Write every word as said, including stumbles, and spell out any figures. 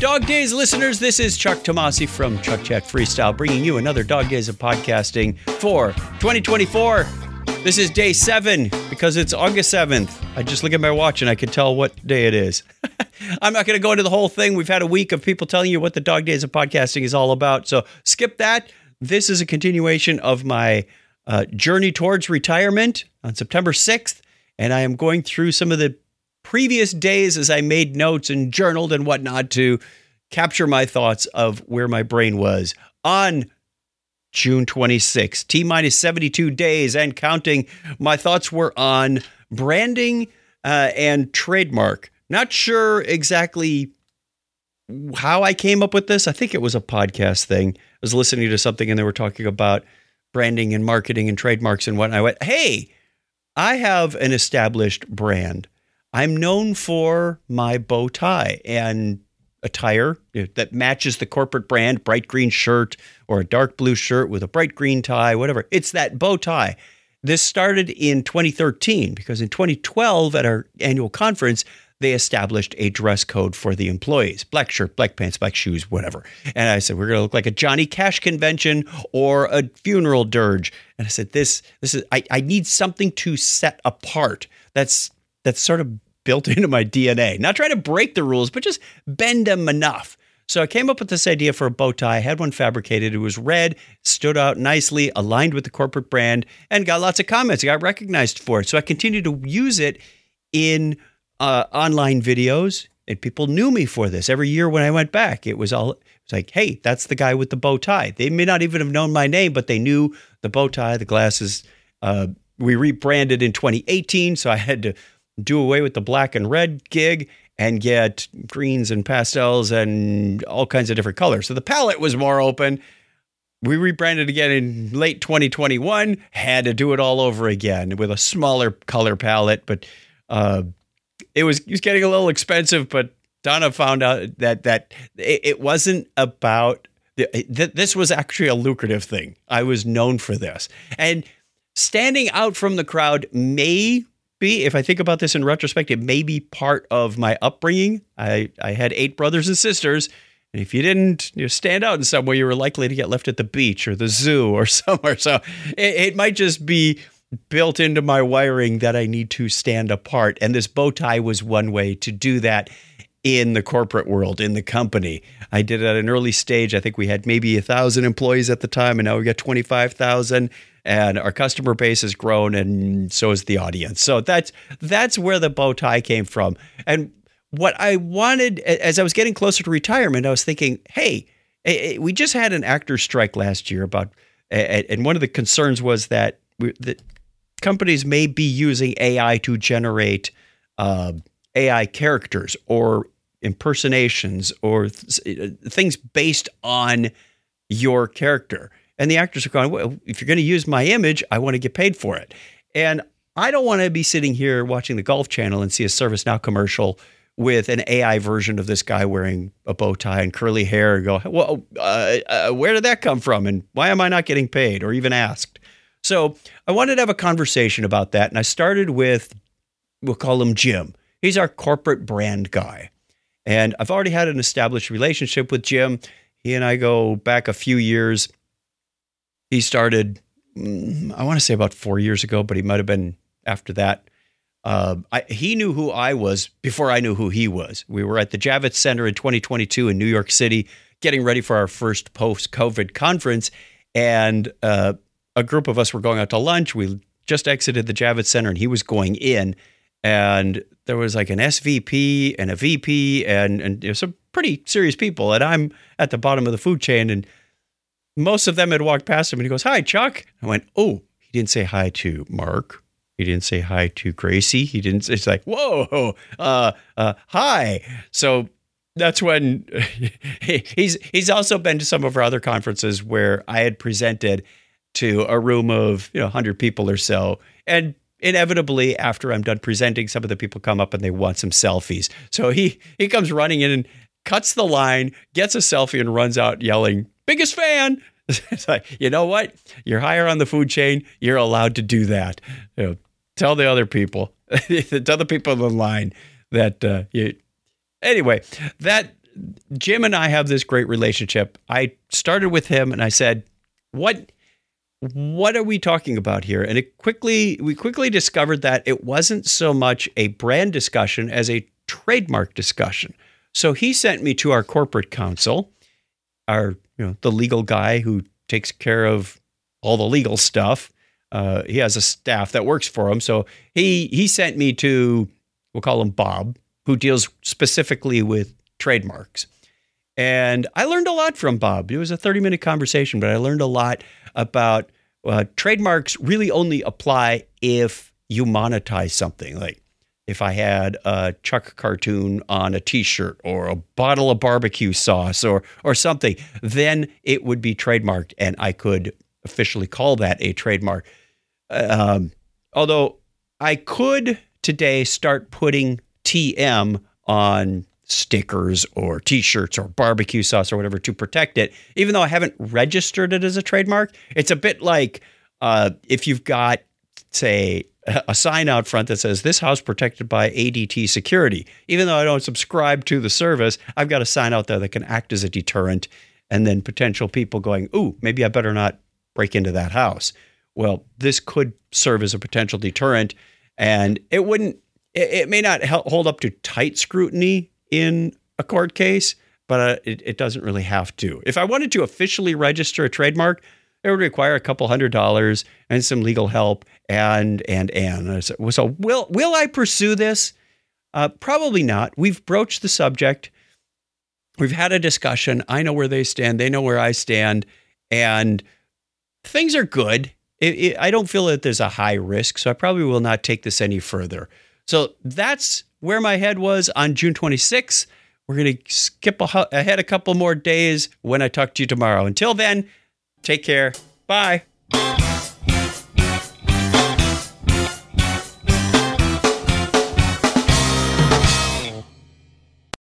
Dog Days listeners, this is Chuck Tomasi from Chuck Chat Freestyle, bringing you another Dog Days of podcasting for twenty twenty-four. This is day seven because it's August seventh. I just look at my watch and I can tell what day it is. I'm not going to go into the whole thing. We've had a week of people telling you what the Dog Days of podcasting is all about, so skip that. This is a continuation of my uh, journey towards retirement on September sixth, and I am going through some of the previous days as I made notes and journaled and whatnot to capture my thoughts of where my brain was on June twenty-sixth, T-minus seventy-two days and counting. My thoughts were on branding uh, and trademark. Not sure exactly how I came up with this. I think it was a podcast thing. I was listening to something and they were talking about branding and marketing and trademarks and whatnot. I went, hey, I have an established brand. I'm known for my bow tie and attire that matches the corporate brand, bright green shirt or a dark blue shirt with a bright green tie, whatever. It's that bow tie. This started in twenty thirteen because in twenty twelve at our annual conference, they established a dress code for the employees. Black shirt, black pants, black shoes, whatever. And I said, we're going to look like a Johnny Cash convention or a funeral dirge. And I said, this, this is, I, I need something to set apart. That's, that's sort of built into my D N A. Not trying to break the rules, but just bend them enough. So I came up with this idea for a bow tie. I had one fabricated. It was red, stood out nicely, aligned with the corporate brand, and got lots of comments. I got recognized for it. So I continued to use it in uh, online videos, and people knew me for this. Every year when I went back, it was all it was like, hey, that's the guy with the bow tie. They may not even have known my name, but they knew the bow tie, the glasses. Uh, we rebranded in twenty eighteen, so I had to do away with the black and red gig and get greens and pastels and all kinds of different colors. So the palette was more open. We rebranded again in late twenty twenty-one, had to do it all over again with a smaller color palette, but uh, it was, it was getting a little expensive, but Donna found out that, that it, it wasn't about, this was actually a lucrative thing. I was known for this. And standing out from the crowd may be, if I think about this in retrospect, it may be part of my upbringing. I, I had eight brothers and sisters, and if you didn't you know, stand out in some way, you were likely to get left at the beach or the zoo or somewhere. So it, it might just be built into my wiring that I need to stand apart. And this bow tie was one way to do that in the corporate world, in the company. I did it at an early stage. I think we had maybe a thousand employees at the time, and now we got twenty-five thousand. And our customer base has grown, and so has the audience. So that's that's where the bow tie came from. And what I wanted, as I was getting closer to retirement, I was thinking, hey, we just had an actor strike last year about, and one of the concerns was that we, that companies may be using A I to generate uh, A I characters or impersonations or th- things based on your character. And the actors are going, well, if you're going to use my image, I want to get paid for it. And I don't want to be sitting here watching the Golf Channel and see a ServiceNow commercial with an A I version of this guy wearing a bow tie and curly hair and go, well, uh, uh, where did that come from? And why am I not getting paid or even asked? So I wanted to have a conversation about that. And I started with, we'll call him Jim. He's our corporate brand guy. And I've already had an established relationship with Jim. He and I go back a few years. He started, I want to say about four years ago, but he might have been after that. Uh, I, he knew who I was before I knew who he was. We were at the Javits Center in twenty twenty-two in New York City, getting ready for our first post-COVID conference. And uh, a group of us were going out to lunch. We just exited the Javits Center and he was going in. And there was like an S V P and a V P and, and you know, some pretty serious people. And I'm at the bottom of the food chain, and most of them had walked past him, and he goes, "Hi, Chuck." I went, "Oh," he didn't say hi to Mark. He didn't say hi to Gracie. He didn't say, it's like, whoa, uh, uh, hi. So that's when he, he's, he's also been to some of our other conferences where I had presented to a room of, you know, one hundred people or so. And inevitably, after I'm done presenting, some of the people come up and they want some selfies. So he, he comes running in and cuts the line, gets a selfie, and runs out yelling, "Biggest fan." It's like, you know what? You're higher on the food chain. You're allowed to do that. You know, tell the other people, tell the people in the line that uh, you. Anyway, that Jim and I have this great relationship. I started with him and I said, what, what are we talking about here? And it quickly, we quickly discovered that it wasn't so much a brand discussion as a trademark discussion. So he sent me to our corporate counsel, our, you know, the legal guy who takes care of all the legal stuff. Uh, he has a staff that works for him. So he, he sent me to, we'll call him Bob, who deals specifically with trademarks. And I learned a lot from Bob. It was a thirty minute conversation, but I learned a lot about uh, trademarks really only apply if you monetize something. Like if I had a Chuck cartoon on a t-shirt or a bottle of barbecue sauce or, or something, then it would be trademarked and I could officially call that a trademark. Um, although I could today start putting T M on stickers or t-shirts or barbecue sauce or whatever to protect it, even though I haven't registered it as a trademark. It's a bit like uh, if you've got, say, a sign out front that says this house protected by A D T security. Even though I don't subscribe to the service, I've got a sign out there that can act as a deterrent, and then potential people going, ooh, maybe I better not break into that house. Well, this could serve as a potential deterrent, and it wouldn't, it, it may not help hold up to tight scrutiny in a court case, but uh, it, it doesn't really have to. If I wanted to officially register a trademark, it would require a couple hundred dollars and some legal help and, and, and. So will, will I pursue this? Uh, probably not. We've broached the subject. We've had a discussion. I know where they stand. They know where I stand. And things are good. It, it, I don't feel that there's a high risk, so I probably will not take this any further. So that's where my head was on June twenty-sixth. We're going to skip a, ahead a couple more days when I talk to you tomorrow. Until then, take care. Bye.